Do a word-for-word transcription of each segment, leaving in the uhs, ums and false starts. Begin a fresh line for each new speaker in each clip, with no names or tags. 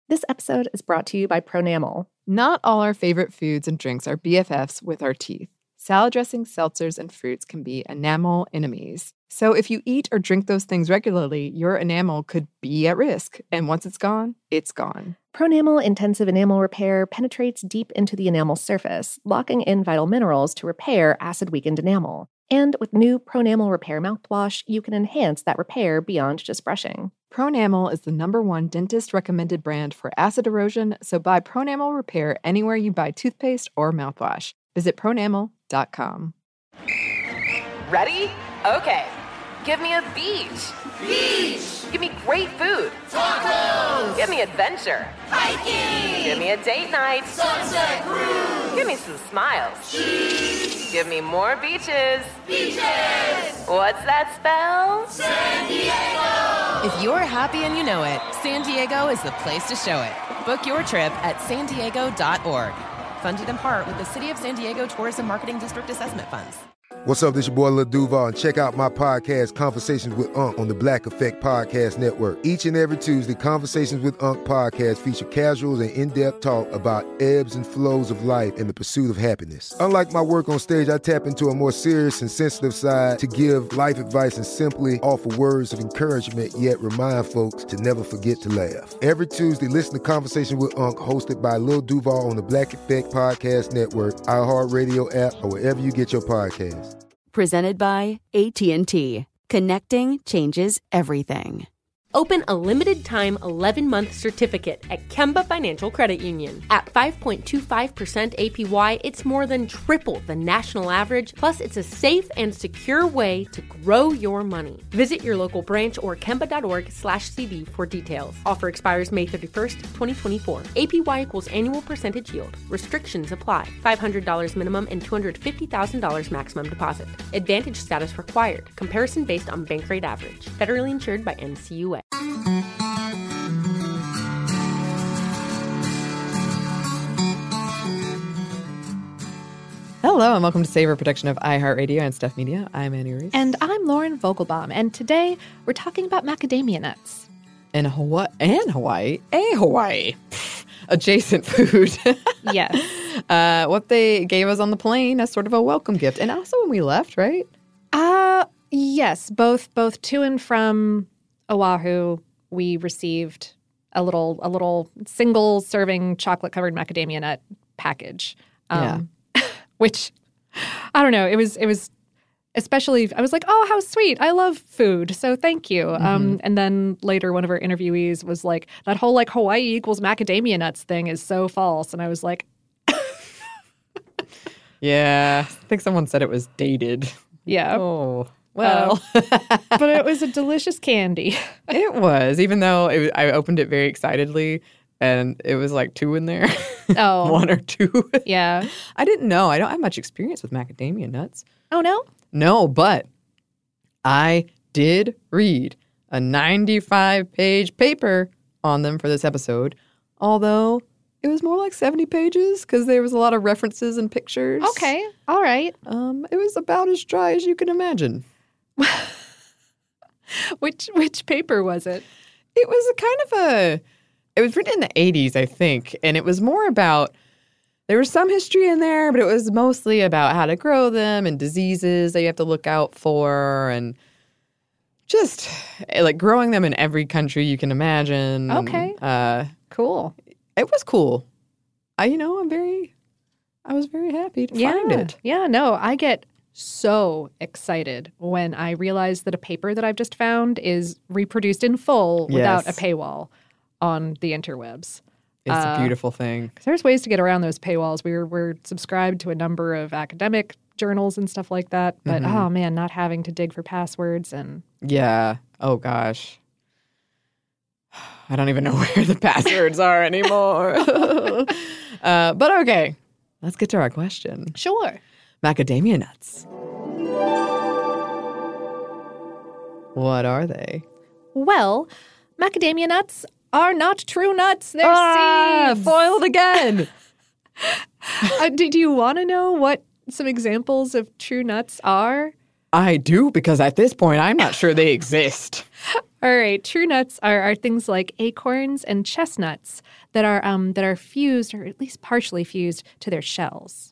This episode is brought to you by Pronamel.
Not all our favorite foods and drinks are B F Fs with our teeth. Salad dressings, seltzers, and fruits can be enamel enemies. So if you eat or drink those things regularly, your enamel could be at risk. And once it's gone, it's gone.
Pronamel Intensive Enamel Repair penetrates deep into the enamel surface, locking in vital minerals to repair acid-weakened enamel. And with new Pronamel Repair mouthwash, you can enhance that repair beyond just brushing.
Pronamel is the number one dentist-recommended brand for acid erosion, so buy Pronamel Repair anywhere you buy toothpaste or mouthwash. Visit pronamel dot com.
Ready? Okay. Give me a beach.
Beach!
Give me great food.
Tacos!
Give me adventure.
Hiking!
Give me a date night.
Sunset cruise!
Give me some smiles.
Cheese!
Give me more beaches.
Beaches!
What's that spell?
San Diego!
If you're happy and you know it, San Diego is the place to show it. Book your trip at san diego dot org. Funded in part with the City of San Diego Tourism Marketing District Assessment Funds.
What's up, this your boy Lil Duval, and check out my podcast, Conversations with Unc, on the Black Effect Podcast Network. Each and every Tuesday, Conversations with Unc podcast feature casuals and in-depth talk about ebbs and flows of life and the pursuit of happiness. Unlike my work on stage, I tap into a more serious and sensitive side to give life advice and simply offer words of encouragement, yet remind folks to never forget to laugh. Every Tuesday, listen to Conversation with Unc, hosted by Lil Duval on the Black Effect Podcast Network, iHeartRadio app, or wherever you get your podcasts.
Presented by A T and T. Connecting changes everything.
Open a limited-time eleven-month certificate at Kemba Financial Credit Union. At five point two five percent A P Y, it's more than triple the national average, plus it's a safe and secure way to grow your money. Visit your local branch or kemba.org slash CD for details. Offer expires May thirty-first, twenty twenty-four. A P Y equals annual percentage yield. Restrictions apply. five hundred dollars minimum and two hundred fifty thousand dollars maximum deposit. Advantage status required. Comparison based on bank rate average. Federally insured by N C U A.
Hello, and welcome to Savor Production of iHeartRadio and Stuff Media. I'm Annie Reese.
And I'm Lauren Vogelbaum, and today we're talking about macadamia nuts.
In Hawaii, and Hawaii, a Hawaii, Pfft, adjacent food.
Yes.
Uh, what they gave us on the plane as sort of a welcome gift. And also when we left, right?
Uh, yes, both both to and from Oahu, we received a little a little single serving chocolate covered macadamia nut package. Um, yeah. Which I don't know. It was it was especially I was like, oh, how sweet. I love food. So thank you. Mm-hmm. Um, and then later one of our interviewees was like, that whole like Hawaii equals macadamia nuts thing is so false. And I was like,
yeah, I think someone said it was dated.
Yeah.
Oh. Well,
uh, but it was a delicious candy.
It was, even though it was, I opened it very excitedly, and it was like two in there.
Oh,
one or two.
Yeah,
I didn't know. I don't have much experience with macadamia nuts.
Oh no,
no, but I did read a ninety-five page paper on them for this episode. Although it was more like seventy pages because there was a lot of references and pictures.
Okay, all right.
Um, it was about as dry as you can imagine.
which which paper was it?
It was a kind of a, it was written in the eighties, I think, and it was more about, there was some history in there, but it was mostly about how to grow them and diseases that you have to look out for and just like growing them in every country you can imagine.
Okay.
Uh,
cool.
It was cool. I, you know, I'm very, I was very happy to
yeah.
find it.
Yeah, no, I get so excited when I realize that a paper that I've just found is reproduced in full without
yes.
a paywall on the interwebs.
It's
uh,
a beautiful thing.
There's ways to get around those paywalls. We're we're subscribed to a number of academic journals and stuff like that. But, mm-hmm. oh, man, not having to dig for passwords and...
Yeah. Oh, gosh. I don't even know where the passwords are anymore. uh, but okay, let's get to our question.
Sure.
Macadamia nuts. What are they?
Well, macadamia nuts are not true nuts. They're
ah,
seeds.
Foiled again.
uh, do, do you want to know what some examples of true nuts are?
I do, because at this point, I'm not sure they exist.
All right, true nuts are, are things like acorns and chestnuts that are um, that are fused, or at least partially fused, to their shells.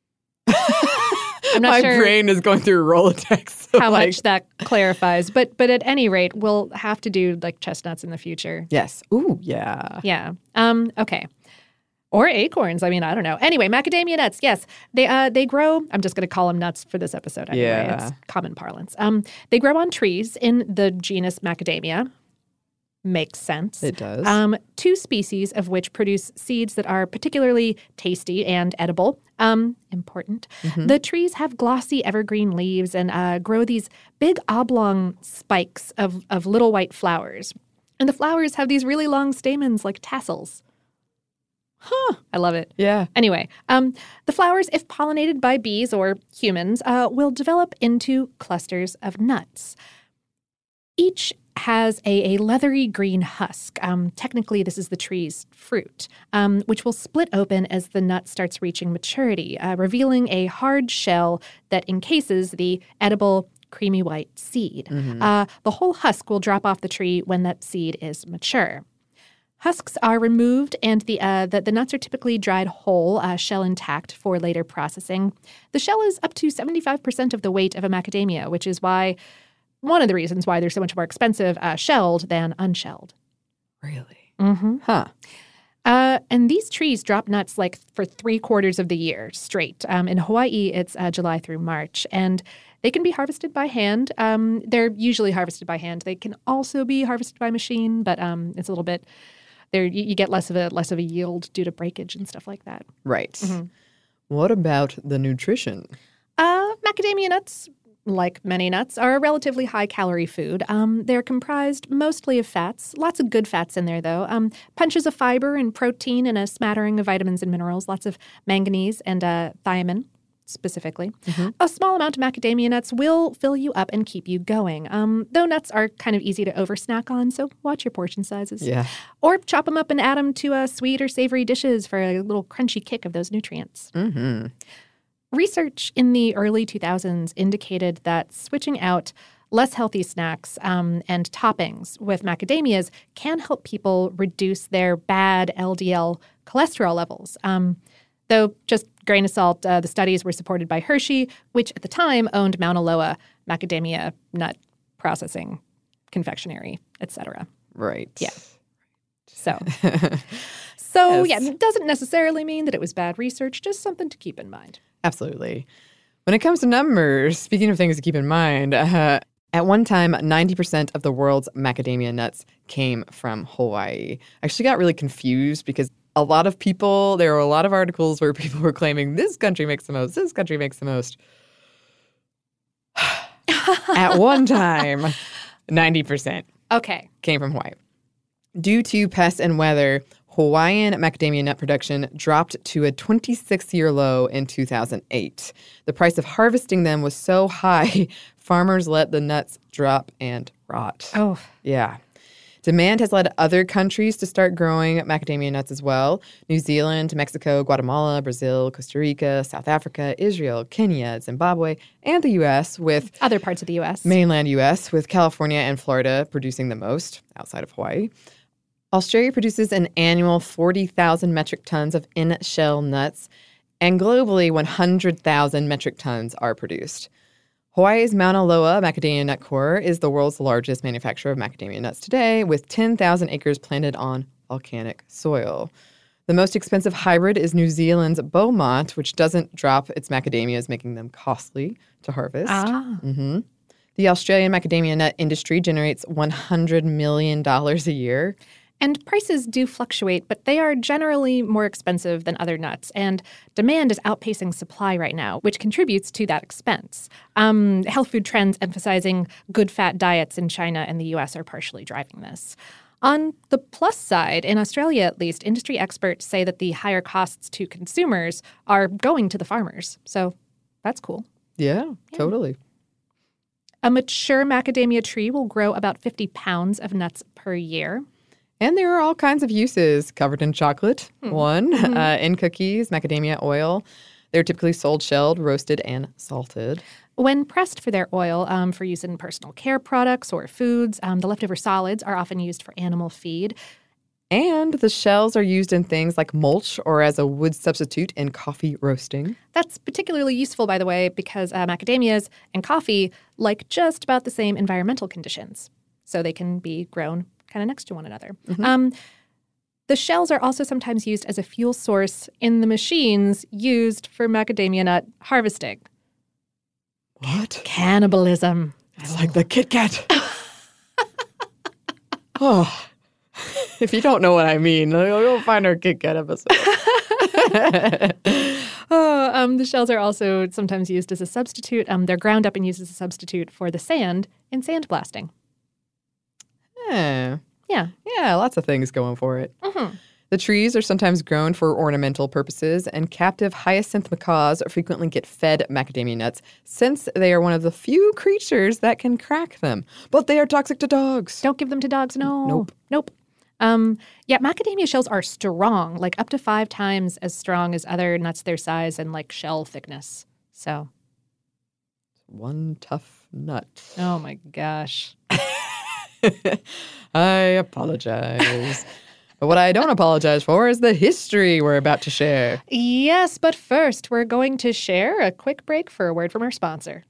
I'm not
My
sure
brain is going through a Rolodex.
how
like,
much that clarifies, but but at any rate, we'll have to do like chestnuts in the future.
Yes. Ooh, yeah.
Yeah. Um. Okay. Or acorns. I mean, I don't know. Anyway, macadamia nuts. Yes, they uh they grow. I'm just going to call them nuts for this episode. Anyway,
Yeah.
it's common parlance. Um, they grow on trees in the genus Macadamia. Makes sense.
It does.
Um, two species of which produce seeds that are particularly tasty and edible. Um, important.
Mm-hmm.
The trees have glossy evergreen leaves and uh, grow these big oblong spikes of of little white flowers. And the flowers have these really long stamens like tassels. Huh. I love it.
Yeah.
Anyway, um, the flowers, if pollinated by bees or humans, uh, will develop into clusters of nuts. Each has a, a leathery green husk. Um, technically, this is the tree's fruit, um, which will split open as the nut starts reaching maturity, uh, revealing a hard shell that encases the edible creamy white seed.
Mm-hmm.
Uh, the whole husk will drop off the tree when that seed is mature. Husks are removed, and the, uh, the the nuts are typically dried whole, uh, shell intact, for later processing. The shell is up to seventy-five percent of the weight of a macadamia, which is why one of the reasons why they're so much more expensive uh, shelled than unshelled.
Really?
Mm-hmm.
Huh.
Uh, and these trees drop nuts like for three quarters of the year straight. Um, in Hawaii, it's uh, July through March, and they can be harvested by hand. Um, they're usually harvested by hand. They can also be harvested by machine, but um, it's a little bit. There, you, you get less of a less of a yield due to breakage and stuff like that.
Right.
Mm-hmm.
What about the nutrition?
Uh, macadamia nuts, like many nuts, are a relatively high-calorie food. Um, they're comprised mostly of fats. Lots of good fats in there, though. Um, punches of fiber and protein and a smattering of vitamins and minerals. Lots of manganese and uh, thiamine, specifically.
Mm-hmm.
A small amount of macadamia nuts will fill you up and keep you going. Um, though nuts are kind of easy to over-snack on, so watch your portion sizes.
Yeah.
Or chop them up and add them to uh, sweet or savory dishes for a little crunchy kick of those nutrients.
Mm-hmm.
Research in the early two thousands indicated that switching out less healthy snacks um, and toppings with macadamias can help people reduce their bad L D L cholesterol levels. Um, though, just grain of salt, uh, the studies were supported by Hershey, which at the time owned Mauna Loa macadamia nut processing, confectionery, et cetera.
Right.
Yeah. So, so
Yes.
yeah, it doesn't necessarily mean that it was bad research, just something to keep in mind.
Absolutely. When it comes to numbers, speaking of things to keep in mind, uh, at one time, ninety percent of the world's macadamia nuts came from Hawaii. I actually got really confused because a lot of people, there were a lot of articles where people were claiming this country makes the most, this country makes the most. At one time, ninety percent
Okay.
came from Hawaii. Due to pests and weather, Hawaiian macadamia nut production dropped to a twenty-six-year low in two thousand eight. The price of harvesting them was so high, farmers let the nuts drop and rot.
Oh.
Yeah. Demand has led other countries to start growing macadamia nuts as well. New Zealand, Mexico, Guatemala, Brazil, Costa Rica, South Africa, Israel, Kenya, Zimbabwe, and the U S, with
Other parts of the U S.
mainland U S, with California and Florida producing the most outside of Hawaii. Australia produces an annual forty thousand metric tons of in-shell nuts, and globally one hundred thousand metric tons are produced. Hawaii's Mauna Loa Macadamia Nut Corps is the world's largest manufacturer of macadamia nuts today, with ten thousand acres planted on volcanic soil. The most expensive hybrid is New Zealand's Beaumont, which doesn't drop its macadamias, making them costly to harvest.
Ah.
Mm-hmm. The Australian macadamia nut industry generates one hundred million dollars a year.
And prices do fluctuate, but they are generally more expensive than other nuts, and demand is outpacing supply right now, which contributes to that expense. Um, health food trends emphasizing good fat diets in China and the U S are partially driving this. On the plus side, in Australia at least, industry experts say that the higher costs to consumers are going to the farmers. So that's cool.
Yeah, yeah. Totally.
A mature macadamia tree will grow about fifty pounds of nuts per year.
And there are all kinds of uses covered in chocolate,
Hmm.
one,
Mm-hmm.
uh, in cookies, macadamia oil. They're typically sold shelled, roasted, and salted.
When pressed for their oil um, for use in personal care products or foods, um, the leftover solids are often used for animal feed.
And the shells are used in things like mulch or as a wood substitute in coffee roasting.
That's particularly useful, by the way, because uh, macadamias and coffee like just about the same environmental conditions. So they can be grown kind of next to one another. Mm-hmm. Um, the shells are also sometimes used as a fuel source in the machines used for macadamia nut harvesting.
What?
Cannibalism.
It's like the Kit Kat. Oh. If you don't know what I mean, you'll find our Kit Kat episode.
oh, um, the shells are also sometimes used as a substitute. Um, they're ground up and used as a substitute for the sand in sandblasting.
Yeah.
Yeah.
Yeah, lots of things going for it.
Mm-hmm.
The trees are sometimes grown for ornamental purposes, and captive hyacinth macaws frequently get fed macadamia nuts since they are one of the few creatures that can crack them. But they are toxic to dogs.
Don't give them to dogs, no.
Nope.
Nope. Um, yeah, macadamia shells are strong, like up to five times as strong as other nuts their size and like shell thickness. So.
One tough nut.
Oh my gosh.
I apologize. But what I don't apologize for is the history we're about to share.
Yes, but first, we're going to share a quick break for a word from our sponsor.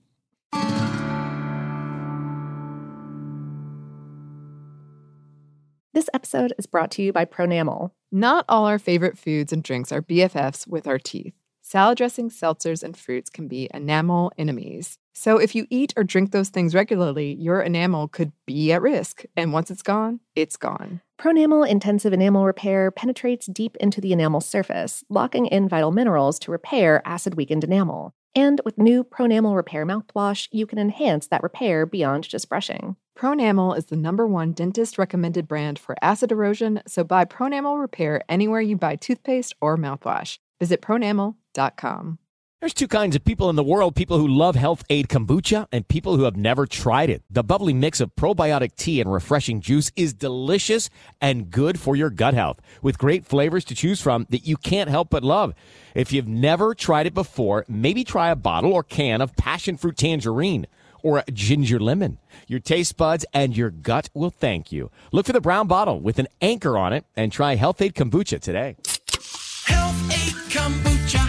This episode is brought to you by Pronamel.
Not all our favorite foods and drinks are B F Fs with our teeth. Salad dressings, seltzers, and fruits can be enamel enemies. So if you eat or drink those things regularly, your enamel could be at risk. And once it's gone, it's gone.
Pronamel Intensive Enamel Repair penetrates deep into the enamel surface, locking in vital minerals to repair acid-weakened enamel. And with new Pronamel Repair mouthwash, you can enhance that repair beyond just brushing.
Pronamel is the number one dentist-recommended brand for acid erosion, so buy Pronamel Repair anywhere you buy toothpaste or mouthwash. Visit pronamel dot com.
There's two kinds of people in the world, people who love Health Aid Kombucha and people who have never tried it. The bubbly mix of probiotic tea and refreshing juice is delicious and good for your gut health, with great flavors to choose from that you can't help but love. If you've never tried it before, maybe try a bottle or can of passion fruit tangerine or ginger lemon. Your taste buds and your gut will thank you. Look for the brown bottle with an anchor on it and try Health Aid Kombucha today.
Health Aid Kombucha.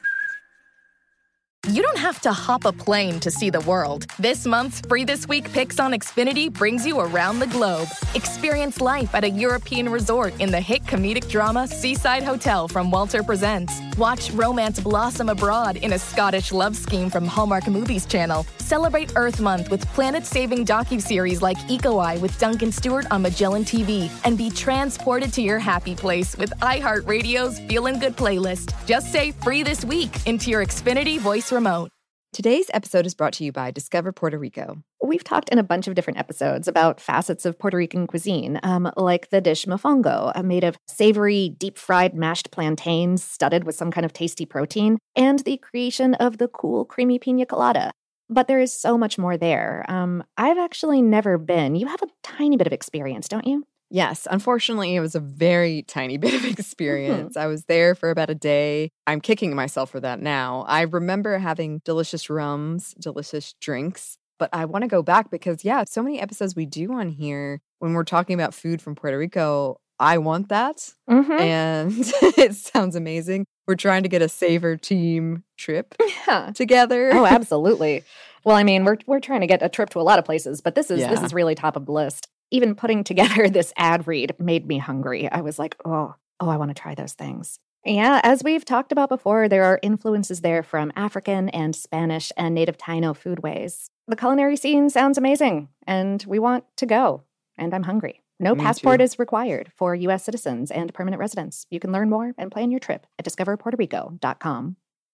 You don't have to hop a plane to see the world. This month's Free This Week Picks on Xfinity brings you around the globe. Experience life at a European resort in the hit comedic drama Seaside Hotel from Walter Presents. Watch romance blossom abroad in a Scottish love scheme from Hallmark Movies Channel. Celebrate Earth Month with planet-saving docuseries like Eco Eye with Duncan Stewart on Magellan T V. And be transported to your happy place with iHeartRadio's Feelin' Good playlist. Just say Free This Week into your Xfinity voice remote.
Today's episode is brought to you by Discover Puerto Rico.
We've talked in a bunch of different episodes about facets of Puerto Rican cuisine, um, like the dish mofongo, uh, made of savory, deep-fried mashed plantains studded with some kind of tasty protein, and the creation of the cool, creamy pina colada. But there is so much more there. Um, I've actually never been. You have a tiny bit of experience, don't you?
Yes, unfortunately, it was a very tiny bit of experience. Mm-hmm. I was there for about a day. I'm kicking myself for that now. I remember having delicious rums, delicious drinks, but I want to go back because, yeah, so many episodes we do on here when we're talking about food from Puerto Rico. I want that,
mm-hmm.
and it sounds amazing. We're trying to get a Savor team trip
yeah.
together.
Oh, absolutely. Well, I mean, we're we're trying to get a trip to a lot of places, but this is
yeah.
this is really top of the list. Even putting together this ad read made me hungry. I was like, oh, oh, I want to try those things. Yeah, as we've talked about before, there are influences there from African and Spanish and native Taino foodways. The culinary scene sounds amazing, and we want to go, and I'm hungry. No
Me
passport
too.
is required for U S citizens and permanent residents. You can learn more and plan your trip at discover puerto rico dot com.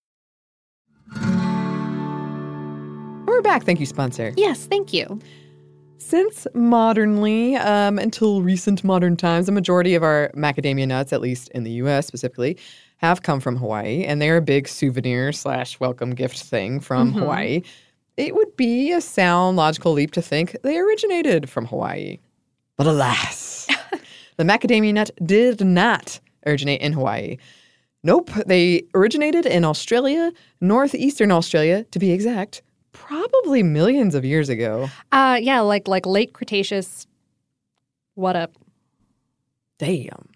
We're back. Thank you, sponsor.
Yes, thank you.
Since modernly, um, until recent modern times, the majority of our macadamia nuts, at least in the U S specifically, have come from Hawaii, and they're a big souvenir slash welcome gift thing from
mm-hmm.
Hawaii. It would be a sound, logical leap to think they originated from Hawaii. But alas, the macadamia nut did not originate in Hawaii. Nope. They originated in Australia, northeastern Australia, to be exact, probably millions of years ago.
Uh, yeah, like like late Cretaceous. What up?
Damn.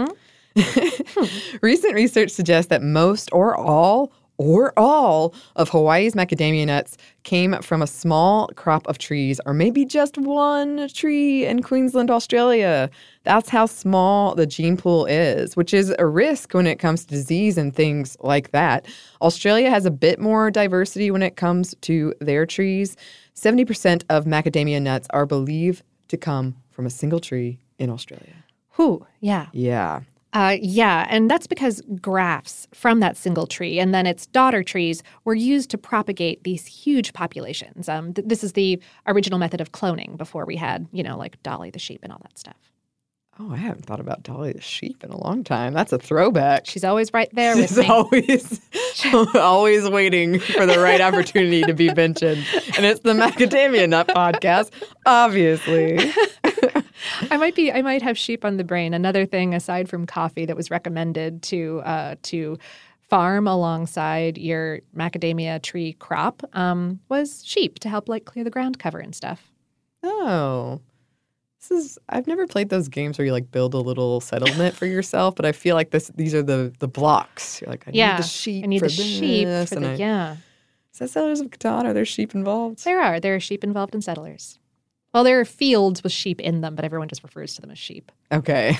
Mm-hmm.
Recent research suggests that most or all or all of Hawaii's macadamia nuts came from a small crop of trees, or maybe just one tree in Queensland, Australia. That's how small the gene pool is, which is a risk when it comes to disease and things like that. Australia has a bit more diversity when it comes to their trees. seventy percent of macadamia nuts are believed to come from a single tree in Australia.
Whew, yeah.
Yeah.
Uh, yeah, and that's because grafts from that single tree and then its daughter trees were used to propagate these huge populations. Um, th- this is the original method of cloning before we had, you know, like Dolly the sheep and all that stuff.
Oh, I haven't thought about Dolly the sheep in a long time. That's a throwback.
She's always right there with
She's
me.
always, always waiting for the right opportunity to be mentioned. And it's the Macadamia Nut Podcast, obviously.
I might be. I might have sheep on the brain. Another thing aside from coffee that was recommended to uh, to farm alongside your macadamia tree crop um, was sheep to help like clear the ground cover and stuff.
Oh, this is. I've never played those games where you like build a little settlement for yourself, but I feel like this. These are the the blocks. You're like, I
yeah,
need the sheep.
I need
for
the sheep
this,
for
and
the
I,
yeah.
Is that Settlers of Catan? Are there sheep involved?
There are. There are sheep involved in Settlers. Well, there are fields with sheep in them, but everyone just refers to them as sheep.
Okay.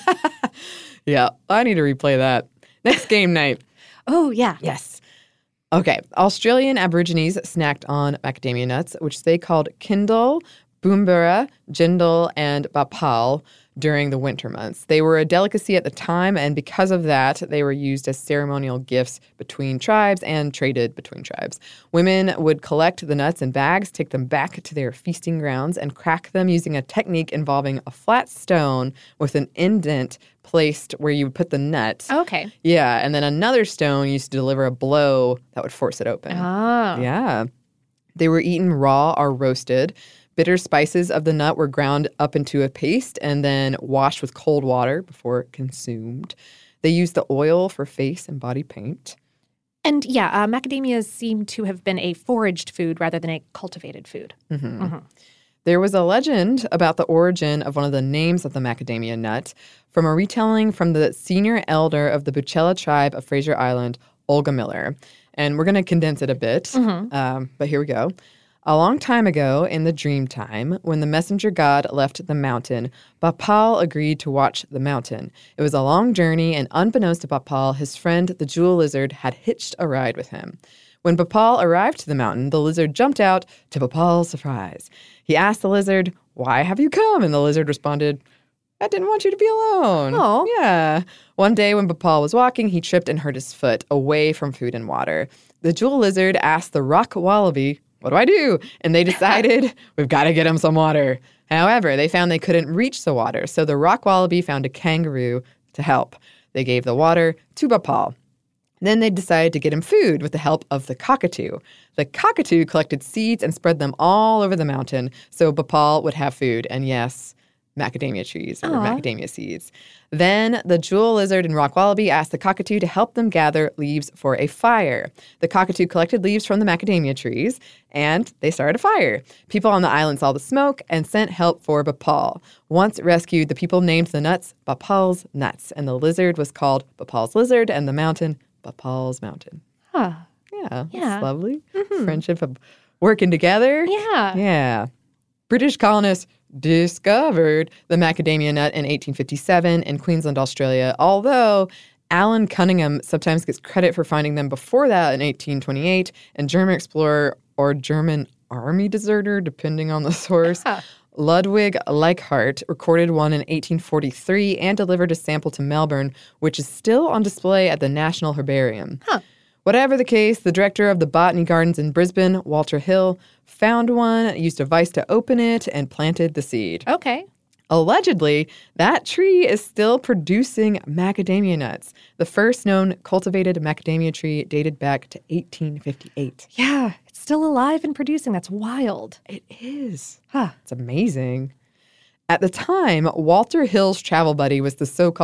Yeah, I need to replay that. Next game night.
Oh, yeah.
Yes. Okay. Australian Aborigines snacked on macadamia nuts, which they called Kindle, Boombura, Jindal, and Bapal during the winter months. They were a delicacy at the time, and because of that, they were used as ceremonial gifts between tribes and traded between tribes. Women would collect the nuts in bags, take them back to their feasting grounds, and crack them using a technique involving a flat stone with an indent placed where you would put the nut.
Okay.
Yeah, and then another stone used to deliver a blow that would force it open.
Ah.
Yeah. They were eaten raw or roasted. Bitter spices of the nut were ground up into a paste and then washed with cold water before consumed. They used the oil for face and body paint.
And yeah, uh, macadamias seem to have been a foraged food rather than a cultivated food.
Mm-hmm.
Mm-hmm.
There was a legend about the origin of one of the names of the macadamia nut from a retelling from the senior elder of the Buchela tribe of Fraser Island, Olga Miller. And we're going to condense it a bit,
Mm-hmm.
um, but here we go. A long time ago, in the dream time, when the messenger god left the mountain, Bapal agreed to watch the mountain. It was a long journey, and unbeknownst to Bapal, his friend, the jewel lizard, had hitched a ride with him. When Bapal arrived to the mountain, the lizard jumped out to Bapal's surprise. He asked the lizard, "Why have you come?" And the lizard responded, "I didn't want you to be alone."
Oh.
Yeah. One day when Bapal was walking, he tripped and hurt his foot away from food and water. The jewel lizard asked the rock wallaby, "What do I do?" And they decided, we've got to get him some water. However, they found they couldn't reach the water, so the rock wallaby found a kangaroo to help. They gave the water to Bapal. Then they decided to get him food with the help of the cockatoo. The cockatoo collected seeds and spread them all over the mountain so Bapal would have food. And yes, macadamia trees or
Aww.
macadamia seeds. Then the jewel lizard and rock wallaby asked the cockatoo to help them gather leaves for a fire. The cockatoo collected leaves from the macadamia trees, and they started a fire. People on the island saw the smoke and sent help for Bapal. Once rescued, the people named the nuts Bapal's nuts, and the lizard was called Bapal's lizard, and the mountain Bapal's mountain.
Huh.
Yeah,
Yeah.
that's lovely.
Mm-hmm.
Friendship of working together.
Yeah.
Yeah. British colonists discovered the macadamia nut in eighteen fifty-seven in Queensland, Australia, although Alan Cunningham sometimes gets credit for finding them before that in eighteen twenty-eight, and German explorer or German army deserter, depending on the source, Ludwig Leichhardt recorded one in eighteen forty-three and delivered a sample to Melbourne, which is still on display at the National Herbarium.
Huh.
Whatever the case, the director of the Botany Gardens in Brisbane, Walter Hill, found one, used a vise to open it, and planted the seed.
Okay.
Allegedly, that tree is still producing macadamia nuts. The first known cultivated macadamia tree dated back to eighteen fifty-eight.
Yeah, it's still alive and producing. That's wild.
It is.
Huh.
It's amazing. At the time, Walter Hill's travel buddy was the so-called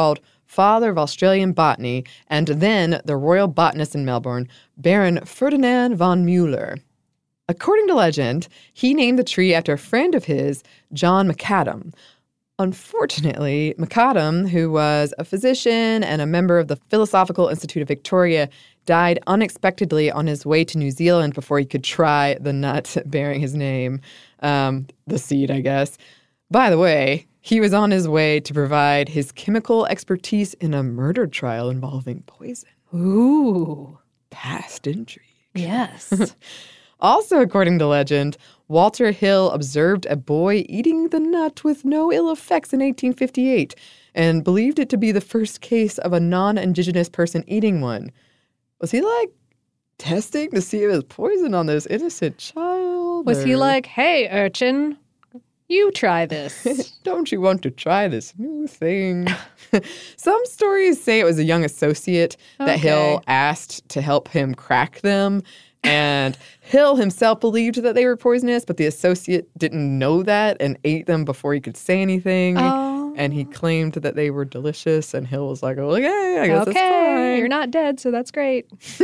father of Australian botany, and then the royal botanist in Melbourne, Baron Ferdinand von Mueller. According to legend, he named the tree after a friend of his, John McAdam. Unfortunately, McAdam, who was a physician and a member of the Philosophical Institute of Victoria, died unexpectedly on his way to New Zealand before he could try the nut bearing his name, um, the seed, I guess. By the way, he was on his way to provide his chemical expertise in a murder trial involving poison.
Ooh.
Past intrigue.
Yes.
Also, according to legend, Walter Hill observed a boy eating the nut with no ill effects in eighteen fifty-eight and believed it to be the first case of a non-Indigenous person eating one. Was he, like, testing to see if it was poison on this innocent child?
Was
or...
he like, hey, urchin, you try this?
Don't you want to try this new thing? Some stories say it was a young associate that
Okay.
Hill asked to help him crack them. And Hill himself believed that they were poisonous, but the associate didn't know that and ate them before he could say anything.
Oh.
And he claimed that they were delicious. And Hill was like, oh, okay, I guess
Okay,
it's fine.
you're not dead, so that's great.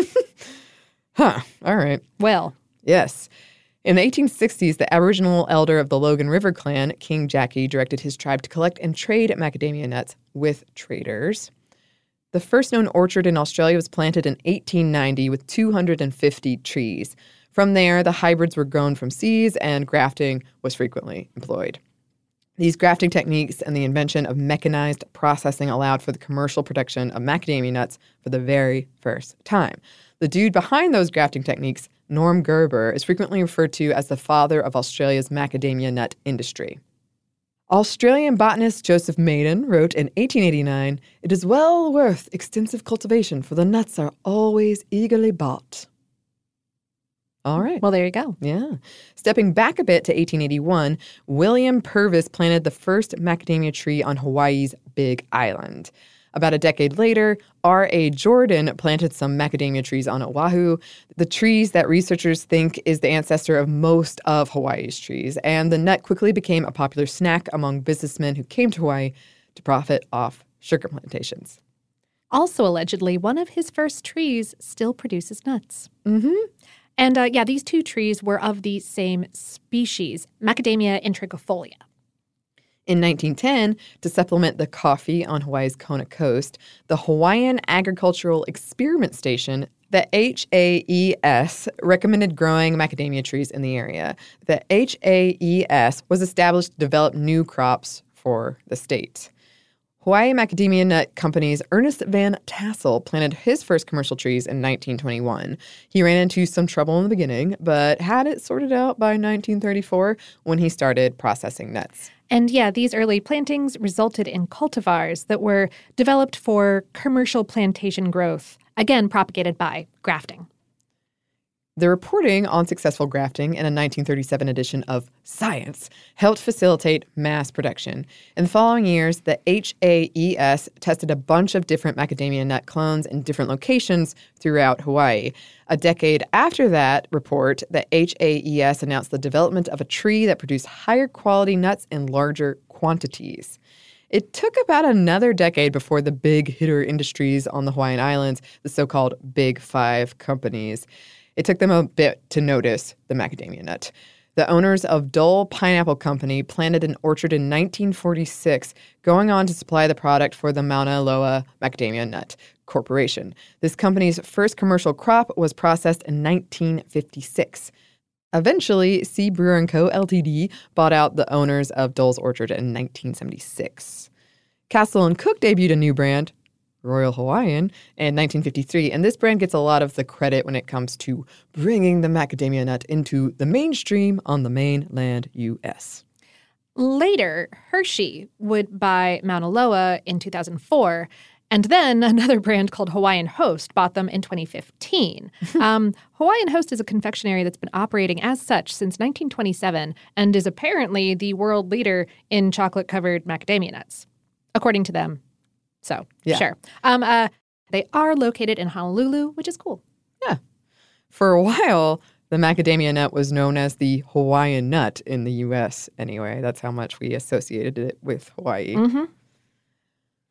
Huh. All right.
Well,
Yes. In the eighteen sixties, the Aboriginal elder of the Logan River clan, King Jackie, directed his tribe to collect and trade macadamia nuts with traders. The first known orchard in Australia was planted in eighteen ninety with two hundred fifty trees. From there, the hybrids were grown from seeds and grafting was frequently employed. These grafting techniques and the invention of mechanized processing allowed for the commercial production of macadamia nuts for the very first time. The dude behind those grafting techniques, Norm Gerber, is frequently referred to as the father of Australia's macadamia nut industry. Australian botanist Joseph Maiden wrote in eighteen eighty-nine, "It is well worth extensive cultivation, for the nuts are always eagerly bought." All right.
well, there you go.
Yeah. Stepping back a bit to eighteen eighty-one, William Purvis planted the first macadamia tree on Hawaii's Big Island. About a decade later, R A Jordan planted some macadamia trees on Oahu, the trees that researchers think is the ancestor of most of Hawaii's trees, and the nut quickly became a popular snack among businessmen who came to Hawaii to profit off sugar plantations.
Also, allegedly, one of his first trees still produces nuts.
Mm-hmm.
And uh, yeah, these two trees were of the same species, Macadamia intrigifolia.
In nineteen ten, to supplement the coffee on Hawaii's Kona coast, the Hawaiian Agricultural Experiment Station, the H A E S, recommended growing macadamia trees in the area. The H A E S was established to develop new crops for the state. Hawaii Macadamia Nut Company's Ernest Van Tassel planted his first commercial trees in nineteen twenty-one. He ran into some trouble in the beginning, but had it sorted out by nineteen thirty-four when he started processing nuts.
And yeah, these early plantings resulted in cultivars that were developed for commercial plantation growth, again propagated by grafting.
The reporting on successful grafting in a nineteen thirty-seven edition of Science helped facilitate mass production. In the following years, the H A E S tested a bunch of different macadamia nut clones in different locations throughout Hawaii. A decade after that report, the H A E S announced the development of a tree that produced higher quality nuts in larger quantities. It took about another decade before the big hitter industries on the Hawaiian Islands, the so-called Big Five companies, it took them a bit to notice the macadamia nut. The owners of Dole Pineapple Company planted an orchard in nineteen forty-six, going on to supply the product for the Mauna Loa Macadamia Nut Corporation. This company's first commercial crop was processed in nineteen fifty-six. Eventually, C. Brewer and Co. Ltd. bought out the owners of Dole's Orchard in nineteen seventy-six. Castle and Cooke debuted a new brand, Royal Hawaiian, in nineteen fifty-three, and this brand gets a lot of the credit when it comes to bringing the macadamia nut into the mainstream on the mainland U S.
Later, Hershey would buy Mauna Loa in two thousand four, and then another brand called Hawaiian Host bought them in twenty fifteen. um, Hawaiian Host is a confectionery that's been operating as such since nineteen twenty-seven and is apparently the world leader in chocolate-covered macadamia nuts, according to them. So,
Yeah.
sure. Um, uh, they are located in Honolulu, which is cool.
Yeah. For a while, the macadamia nut was known as the Hawaiian nut in the U S anyway. That's how much we associated it with Hawaii.
Mm-hmm.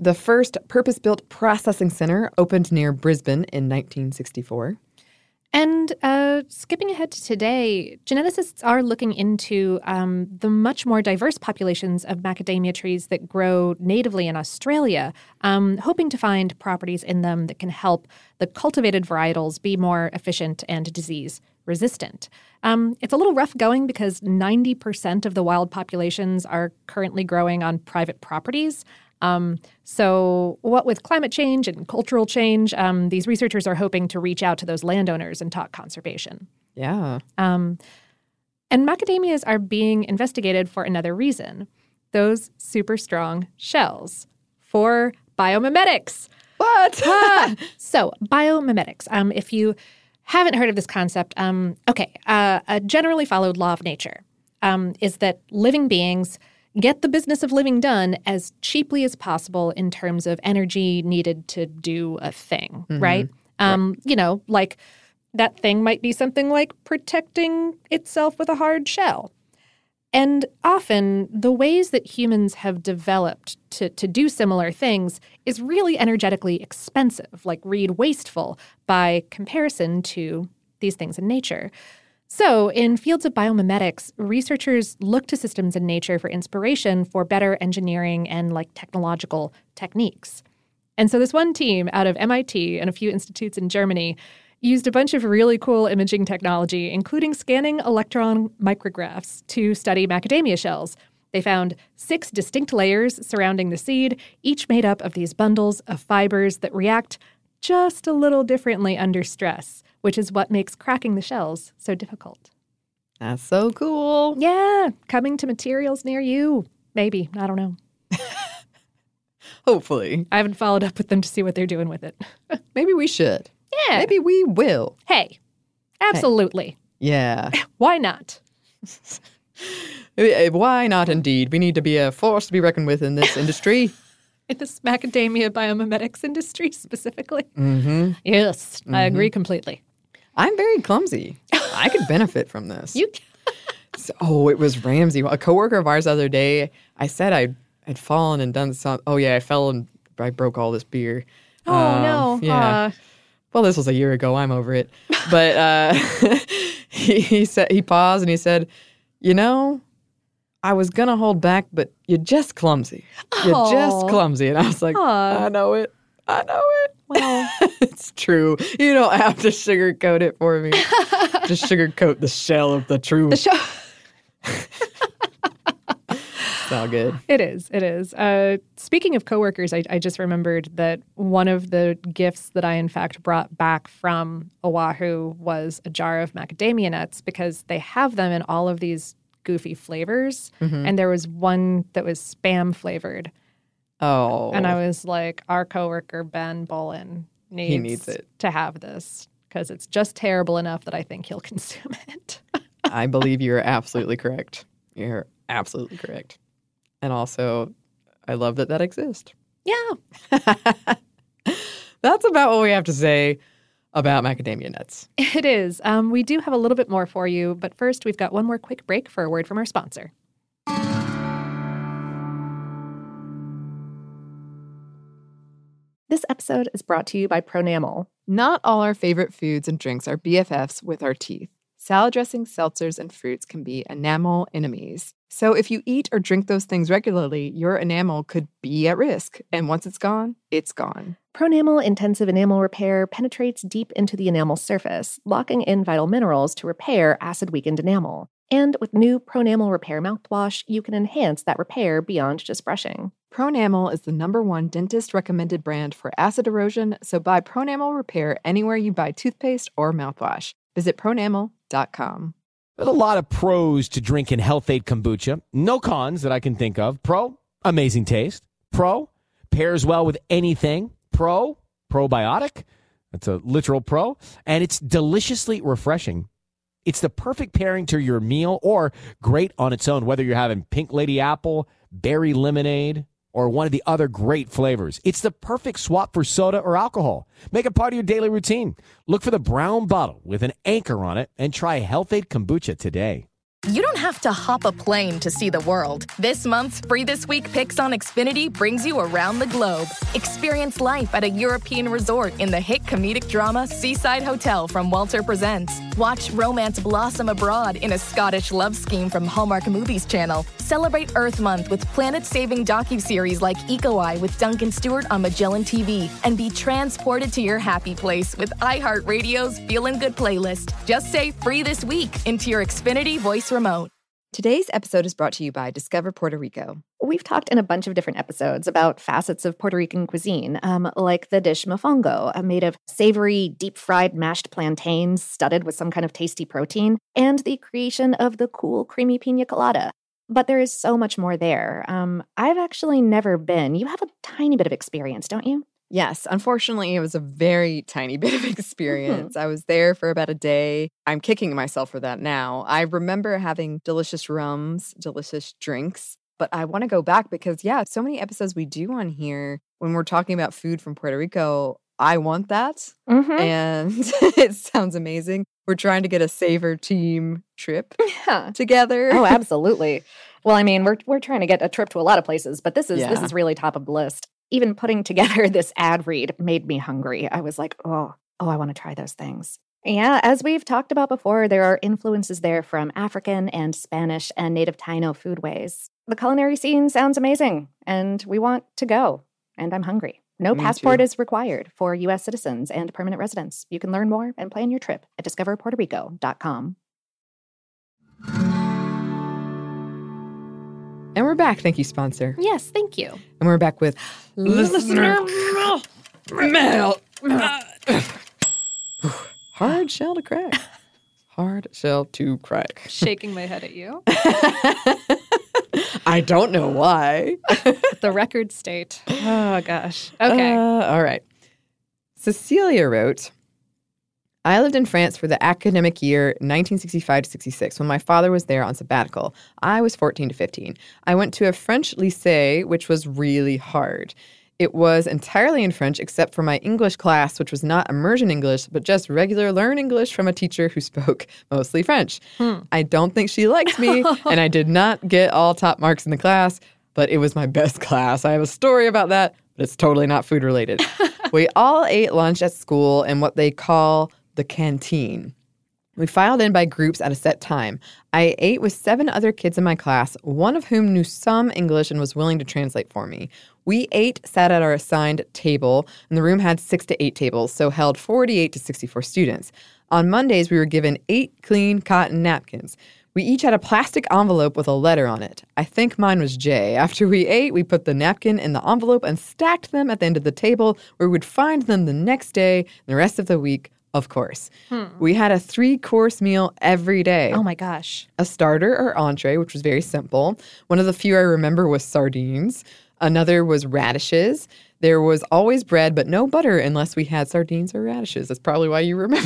The first purpose-built processing center opened near Brisbane in nineteen sixty-four.
And uh, skipping ahead to today, geneticists are looking into um, the much more diverse populations of macadamia trees that grow natively in Australia, um, hoping to find properties in them that can help the cultivated varietals be more efficient and disease resistant. Um, it's a little rough going because ninety percent of the wild populations are currently growing on private properties. Um, so what with climate change and cultural change, um, these researchers are hoping to reach out to those landowners and talk conservation.
Yeah.
Um, and macadamias are being investigated for another reason. Those super strong shells for biomimetics.
What?
ah, so biomimetics, um, if you haven't heard of this concept, um, okay, uh, a generally followed law of nature um, is that living beings get the business of living done as cheaply as possible in terms of energy needed to do a thing,
Mm-hmm.
right? Um,
right?
You know, like that thing might be something like protecting itself with a hard shell. And often the ways that humans have developed to, to do similar things is really energetically expensive, like read wasteful by comparison to these things in nature. So in fields of biomimetics, researchers look to systems in nature for inspiration for better engineering and like technological techniques. And so this one team out of M I T and a few institutes in Germany used a bunch of really cool imaging technology, including scanning electron micrographs to study macadamia shells. They found six distinct layers surrounding the seed, each made up of these bundles of fibers that react just a little differently under stress, which is what makes cracking the shells so difficult.
That's so cool.
Yeah, coming to materials near you. Maybe. I don't know.
Hopefully.
I haven't followed up with them to see what they're doing with it.
Maybe we should.
Yeah.
Maybe we will.
Hey, absolutely.
Yeah.
Why not?
Why not, indeed? We need to be a force to be reckoned with in this industry.
In this macadamia biomimetics industry specifically?
Mm-hmm.
Yes,
Mm-hmm.
I agree completely.
I'm very clumsy. I could benefit from this.
You
so, Oh, it was Ramsey. A coworker of ours the other day, I said I'd, I'd fallen and done something. Oh, yeah, I fell and I broke all this beer.
Oh,
Um,
no.
Yeah.
Uh,
Well, this was a year ago. I'm over it. But uh, he, he said he paused and he said, you know, I was going to hold back, but you're just clumsy. You're
Aw.
just clumsy. And I was like,
Aw.
I know it. I know it.
Well,
It's true. You don't have to sugarcoat it for me. Just sugarcoat the shell of the truth.
the show.
It's all good.
It is. It is. Uh, speaking of coworkers, I, I just remembered that one of the gifts that I, in fact, brought back from Oahu was a jar of macadamia nuts because they have them in all of these goofy flavors.
Mm-hmm.
And there was one that was Spam flavored.
Oh.
And I was like, our coworker, Ben Bolin, needs,
needs it.
to have this because it's just terrible enough that I think he'll consume it.
I believe you're absolutely correct. You're absolutely correct. And also, I love that that exists.
Yeah.
That's about what we have to say about macadamia nuts.
It is. Um, we do have a little bit more for you, but first we've got one more quick break for a word from our sponsor. This episode is brought to you by Pronamel.
Not all our favorite foods and drinks are B F Fs with our teeth. Salad dressings, seltzers, and fruits can be enamel enemies. So if you eat or drink those things regularly, your enamel could be at risk. And once it's gone, it's gone.
Pronamel Intensive Enamel Repair penetrates deep into the enamel surface, locking in vital minerals to repair acid-weakened enamel. And with new Pronamel Repair mouthwash, you can enhance that repair beyond just brushing.
Pronamel is the number one dentist-recommended brand for acid erosion, so buy Pronamel Repair anywhere you buy toothpaste or mouthwash. Visit pronamel dot com.
There's a lot of pros to drinking Health Aid kombucha. No cons that I can think of. Pro, amazing taste. Pro, pairs well with anything. Pro, probiotic. That's a literal pro. And it's deliciously refreshing. It's the perfect pairing to your meal or great on its own, whether you're having pink lady apple, berry lemonade, or one of the other great flavors. It's the perfect swap for soda or alcohol. Make it part of your daily routine. Look for the brown bottle with an anchor on it and try Health Aid kombucha today.
You don't have to hop a plane to see the world. This month's Free This Week Picks on Xfinity brings you around the globe. Experience life at a European resort in the hit comedic drama Seaside Hotel from Walter Presents. Watch romance blossom abroad in a Scottish love scheme from Hallmark Movies Channel. Celebrate Earth Month with planet-saving docuseries like Eco Eye with Duncan Stewart on Magellan T V. And be transported to your happy place with iHeartRadio's Feelin' Good playlist. Just say Free This Week into your Xfinity voice remote.
Today's episode is brought to you by Discover Puerto Rico.
We've talked in a bunch of different episodes about facets of Puerto Rican cuisine, um, like the dish mofongo, uh, made of savory, deep-fried mashed plantains studded with some kind of tasty protein, and the creation of the cool, creamy pina colada. But there is so much more there. Um, I've actually never been. You have a tiny bit of experience, don't you?
Yes, unfortunately, it was a very tiny bit of experience. Mm-hmm. I was there for about a day. I'm kicking myself for that now. I remember having delicious rums, delicious drinks, but I want to go back because, yeah, so many episodes we do on here when we're talking about food from Puerto Rico, I want that. Mm-hmm. And it sounds amazing. We're trying to get a Savor team trip yeah. together.
Oh, absolutely. Well, I mean, we're we're trying to get a trip to a lot of places, but this is yeah. this is really top of the list. Even putting together this ad read made me hungry. I was like, oh, oh, I want to try those things. Yeah, as we've talked about before, there are influences there from African and Spanish and native Taino foodways. The culinary scene sounds amazing, and we want to go, and I'm hungry. No me passport too. Is required for U S citizens and permanent residents. You can learn more and plan your trip at discover puerto rico dot com.
And we're back. Thank you, sponsor.
Yes, thank you.
And we're back with Listener Mail. Hard shell to crack. Hard shell to crack.
Shaking my head at you.
I don't know why.
The record state. Oh, gosh. Okay.
Uh, all right. Cecilia wrote, I lived in France for the academic year nineteen sixty-five to sixty-six when my father was there on sabbatical. I was fourteen to fifteen. I went to a French lycée, which was really hard. It was entirely in French except for my English class, which was not immersion English, but just regular learn English from a teacher who spoke mostly French. Hmm. I don't think she liked me, and I did not get all top marks in the class, but it was my best class. I have a story about that, but it's totally not food related. We all ate lunch at school in what they call the canteen. We filed in by groups at a set time. I ate with seven other kids in my class, one of whom knew some English and was willing to translate for me. We eight sat at our assigned table, and the room had six to eight tables, so held forty-eight to sixty-four students. On Mondays, we were given eight clean cotton napkins. We each had a plastic envelope with a letter on it. I think mine was J. After we ate, we put the napkin in the envelope and stacked them at the end of the table, where we would find them the next day and the rest of the week. Of course. Hmm. We had a three-course meal every day.
Oh, my gosh.
A starter or entree, which was very simple. One of the few I remember was sardines. Another was radishes. There was always bread, but no butter unless we had sardines or radishes. That's probably why you remember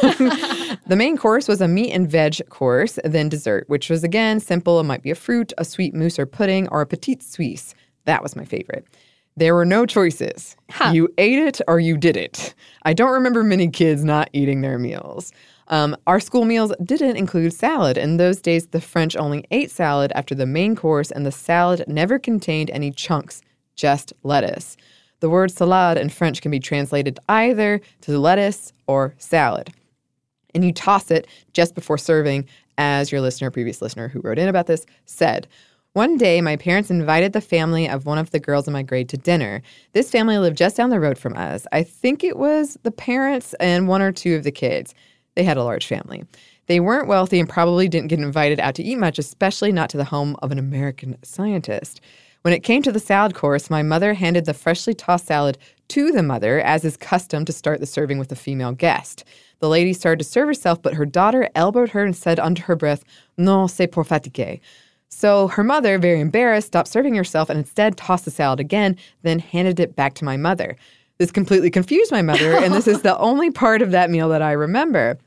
them. The main course was a meat and veg course, then dessert, which was, again, simple. It might be a fruit, a sweet mousse or pudding, or a petite suisse. That was my favorite. There were no choices. Huh. You ate it or you did it. I don't remember many kids not eating their meals. Um, our school meals didn't include salad. In those days, the French only ate salad after the main course, and the salad never contained any chunks, just lettuce. The word salade in French can be translated either to lettuce or salad. And you toss it just before serving, as your listener, previous listener who wrote in about this, said. One day, my parents invited the family of one of the girls in my grade to dinner. This family lived just down the road from us. I think it was the parents and one or two of the kids. They had a large family. They weren't wealthy and probably didn't get invited out to eat much, especially not to the home of an American scientist. When it came to the salad course, my mother handed the freshly tossed salad to the mother, as is custom to start the serving with a female guest. The lady started to serve herself, but her daughter elbowed her and said under her breath, "Non, c'est pour fatiguer." So her mother, very embarrassed, stopped serving herself and instead tossed the salad again, then handed it back to my mother. This completely confused my mother, and this is the only part of that meal that I remember.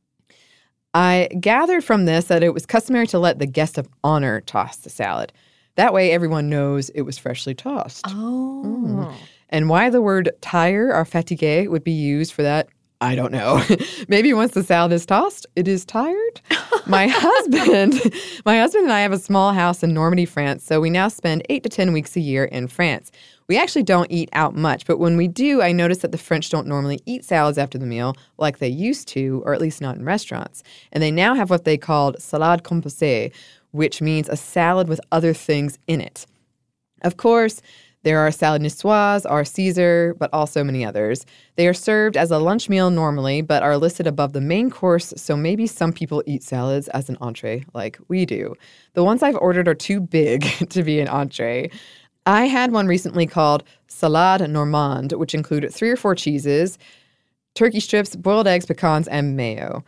I gathered from this that it was customary to let the guest of honor toss the salad. That way, everyone knows it was freshly tossed.
Oh.
Mm. And why the word tire or fatigué would be used for that, I don't know. Maybe once the salad is tossed, it is tired. My husband, my husband and I have a small house in Normandy, France, so we now spend eight to ten weeks a year in France. We actually don't eat out much, but when we do, I notice that the French don't normally eat salads after the meal like they used to, or at least not in restaurants. And they now have what they called salade composée, which means a salad with other things in it. Of course, there are salad niçoise, or Caesar, but also many others. They are served as a lunch meal normally, but are listed above the main course, so maybe some people eat salads as an entree like we do. The ones I've ordered are too big to be an entree. I had one recently called Salade Normande, which included three or four cheeses, turkey strips, boiled eggs, pecans, and mayo.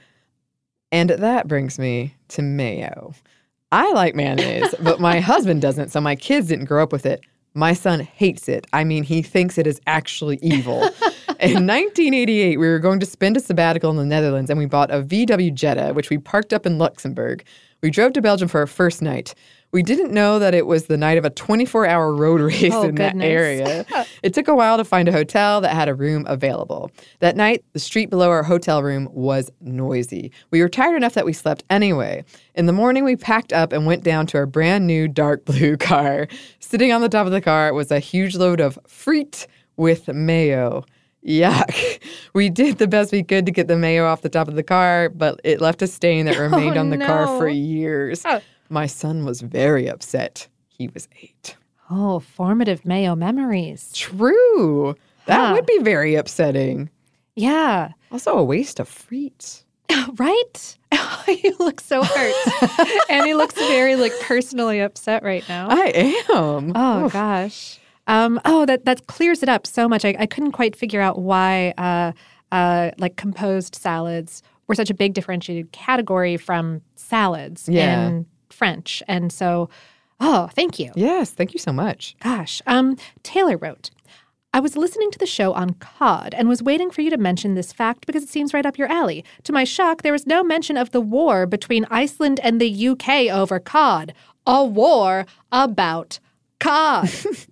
And that brings me to mayo. I like mayonnaise, but my husband doesn't, so my kids didn't grow up with it. My son hates it. I mean, he thinks it is actually evil. In nineteen eighty-eight, we were going to spend a sabbatical in the Netherlands, and we bought a V W Jetta, which we parked up in Luxembourg. We drove to Belgium for our first night. We didn't know that it was the night of a twenty-four hour road race
oh,
in
goodness.
that area. It took a while to find a hotel that had a room available. That night, the street below our hotel room was noisy. We were tired enough that we slept anyway. In the morning, we packed up and went down to our brand new dark blue car. Sitting on the top of the car was a huge load of frites with mayo. Yuck. We did the best we could to get the mayo off the top of the car, but it left a stain that remained
oh,
on the
no.
car for years.
Oh.
My son was very upset. He was eight.
Oh, formative mayo memories.
True. That
Huh.
would be very upsetting.
Yeah.
Also a waste of frites.
Right? You look so hurt. And he looks very, like, personally upset right now.
I am.
Oh,
Oof.
gosh. Um, oh, that, that clears it up so much. I, I couldn't quite figure out why, uh, uh, like, composed salads were such a big differentiated category from salads
Yeah.
in French. And so, oh, thank you.
Yes, thank you so much.
Gosh. Um, Taylor wrote, I was listening to the show on cod and was waiting for you to mention this fact because it seems right up your alley. To my shock, there was no mention of the war between Iceland and the U K over cod. A war about cod.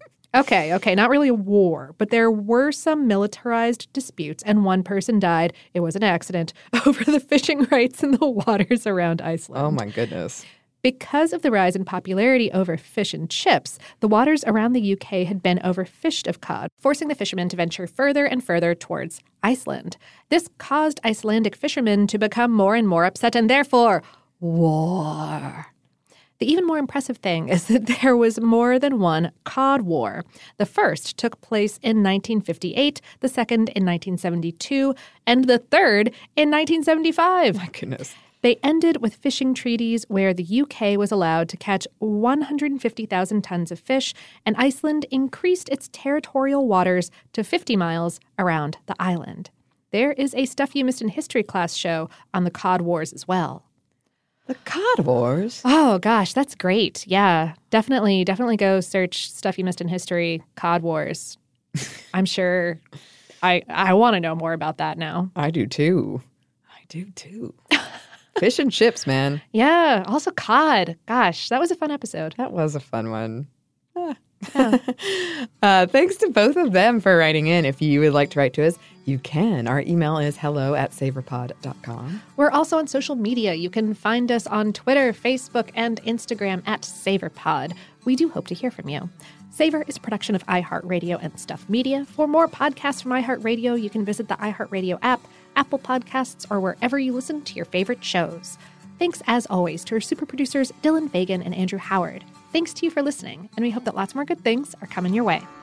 Okay, okay, not really a war, but there were some militarized disputes and one person died, it was an accident, over the fishing rights in the waters around Iceland.
Oh my goodness.
Because of the rise in popularity over fish and chips, the waters around the U K had been overfished of cod, forcing the fishermen to venture further and further towards Iceland. This caused Icelandic fishermen to become more and more upset and therefore, war. The even more impressive thing is that there was more than one cod war. The first took place in nineteen fifty-eight, the second in nineteen seventy-two, and the third in nineteen seventy-five.
My goodness.
They ended with fishing treaties where the U K was allowed to catch one hundred fifty thousand tons of fish, and Iceland increased its territorial waters to fifty miles around the island. There is a Stuff You Missed in History class show on the cod wars as well.
The cod wars?
Oh, gosh, that's great. Yeah, definitely, definitely go search Stuff You Missed in History, cod wars. I'm sure I I want to know more about that now.
I do too. I do too. Fish and chips, man.
Yeah, also cod. Gosh, that was a fun episode.
That was a fun one. Ah. Yeah. uh, thanks to both of them for writing in. If you would like to write to us, you can. Our email is hello at saverpod dot com.
We're also on social media. You can find us on Twitter, Facebook, and Instagram at SaverPod. We do hope to hear from you. Savor is a production of iHeartRadio and Stuff Media. For more podcasts from iHeartRadio, you can visit the iHeartRadio app, Apple Podcasts, or wherever you listen to your favorite shows. Thanks, as always, to our super producers, Dylan Fagan and Andrew Howard. Thanks to you for listening, and we hope that lots more good things are coming your way.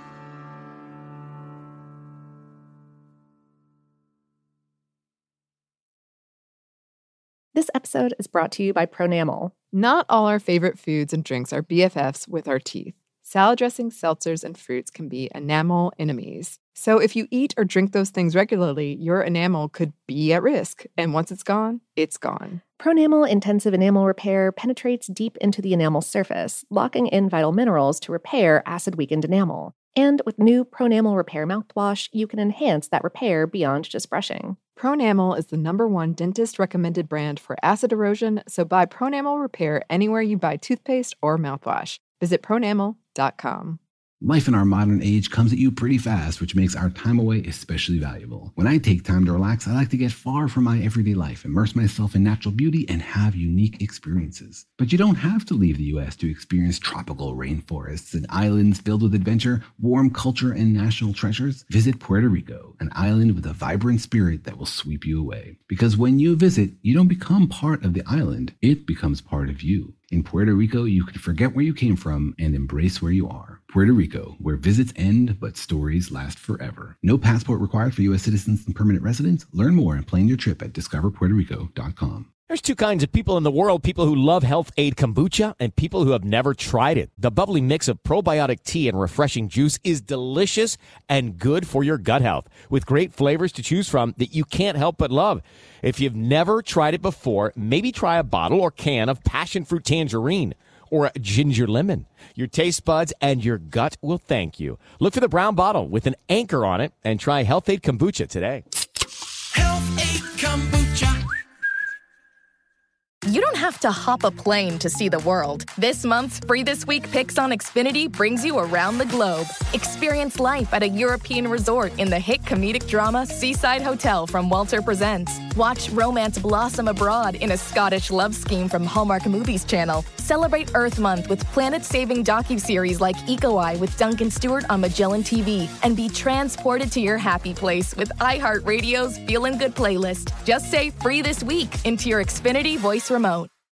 This episode is brought to you by Pronamel.
Not all our favorite foods and drinks are B F Fs with our teeth. Salad dressings, seltzers, and fruits can be enamel enemies. So if you eat or drink those things regularly, your enamel could be at risk. And once it's gone, it's gone.
Pronamel Intensive Enamel Repair penetrates deep into the enamel surface, locking in vital minerals to repair acid-weakened enamel. And with new Pronamel Repair mouthwash, you can enhance that repair beyond just brushing.
Pronamel is the number one dentist-recommended brand for acid erosion, so buy Pronamel Repair anywhere you buy toothpaste or mouthwash. Visit pronamel dot com.
Life in our modern age comes at you pretty fast, which makes our time away especially valuable. When I take time to relax, I like to get far from my everyday life, immerse myself in natural beauty, and have unique experiences. But you don't have to leave the U S to experience tropical rainforests and islands filled with adventure, warm culture, and national treasures. Visit Puerto Rico, an island with a vibrant spirit that will sweep you away. Because when you visit, you don't become part of the island, it becomes part of you. In Puerto Rico, you can forget where you came from and embrace where you are. Puerto Rico, where visits end, but stories last forever. No passport required for U S citizens and permanent residents. Learn more and plan your trip at discover puerto rico dot com.
There's two kinds of people in the world, people who love Health Aid Kombucha and people who have never tried it. The bubbly mix of probiotic tea and refreshing juice is delicious and good for your gut health, with great flavors to choose from that you can't help but love. If you've never tried it before, maybe try a bottle or can of passion fruit tangerine or a ginger lemon. Your taste buds and your gut will thank you. Look for the brown bottle with an anchor on it and try Health Aid Kombucha today.
Health Aid Kombucha.
You don't have to hop a plane to see the world. This month's Free This Week Picks on Xfinity brings you around the globe. Experience life at a European resort in the hit comedic drama Seaside Hotel from Walter Presents. Watch romance blossom abroad in a Scottish love scheme from Hallmark Movies Channel. Celebrate Earth Month with planet-saving docuseries like Eco Eye with Duncan Stewart on Magellan T V. And be transported to your happy place with iHeartRadio's Feelin' Good playlist. Just say Free This Week into your Xfinity voice remote.